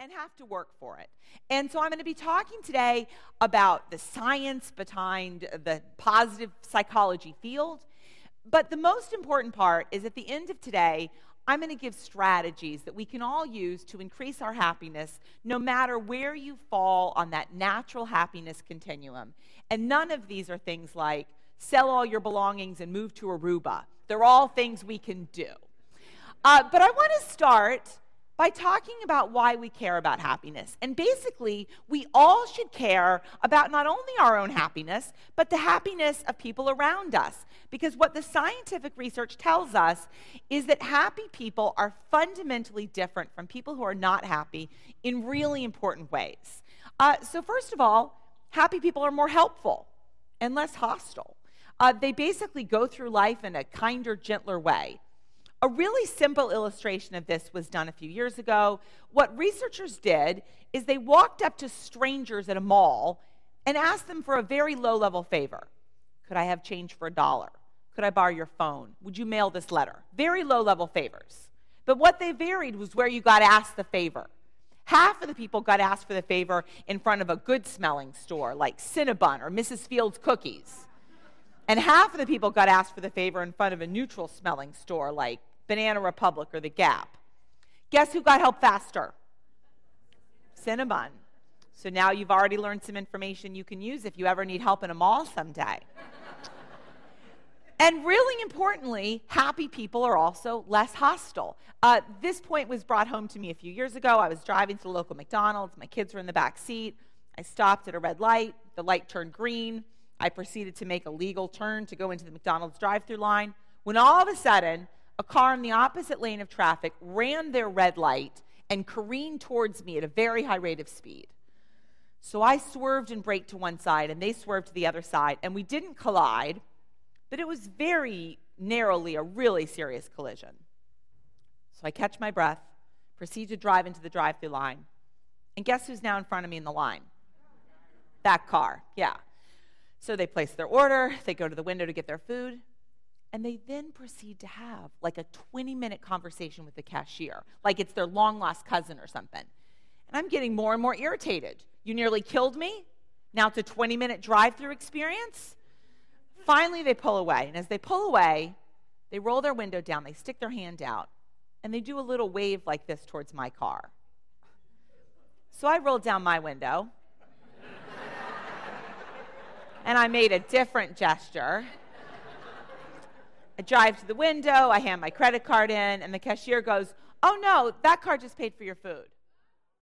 and have to work for it. And so I'm going to be talking today about the science behind the positive psychology field. But the most important part is at the end of today, I'm going to give strategies that we can all use to increase our happiness no matter where you fall on that natural happiness continuum. And none of these are things like sell all your belongings and move to Aruba. They're all things we can do. But I want to start by talking about why we care about happiness. And basically, we all should care about not only our own happiness, but the happiness of people around us. Because what the scientific research tells us is that happy people are fundamentally different from people who are not happy in really important ways. So first of all, happy people are more helpful and less hostile. They basically go through life in a kinder, gentler way. A really simple illustration of this was done a few years ago. What researchers did is they walked up to strangers at a mall and asked them for a very low-level favor. Could I have change for $1? Could I borrow your phone? Would you mail this letter? Very low-level favors. But what they varied was where you got asked the favor. Half of the people got asked for the favor in front of a good-smelling store like Cinnabon or Mrs. Fields Cookies. And half of the people got asked for the favor in front of a neutral-smelling store like Banana Republic or The Gap. Guess who got help faster? Cinnabon. So now you've already learned some information you can use if you ever need help in a mall someday. And really importantly, happy people are also less hostile. This point was brought home to me a few years ago. I was driving to the local McDonald's. My kids were in the back seat. I stopped at a red light. The light turned green. I proceeded to make a legal turn to go into the McDonald's drive-thru line, when all of a sudden, a car in the opposite lane of traffic ran their red light and careened towards me at a very high rate of speed. So I swerved and braked to one side, and they swerved to the other side, and we didn't collide, but it was very narrowly a really serious collision. So I catch my breath, proceed to drive into the drive-thru line, and guess who's now in front of me in the line? That car, yeah. So they place their order, they go to the window to get their food, and they then proceed to have like a 20-minute conversation with the cashier, like it's their long-lost cousin or something. And I'm getting more and more irritated. You nearly killed me? Now it's a 20-minute drive-through experience? Finally, they pull away. And as they pull away, they roll their window down, they stick their hand out, and they do a little wave like this towards my car. So I rolled down my window, and I made a different gesture. I drive to the window, I hand my credit card in, and the cashier goes, "Oh no, that card just paid for your food."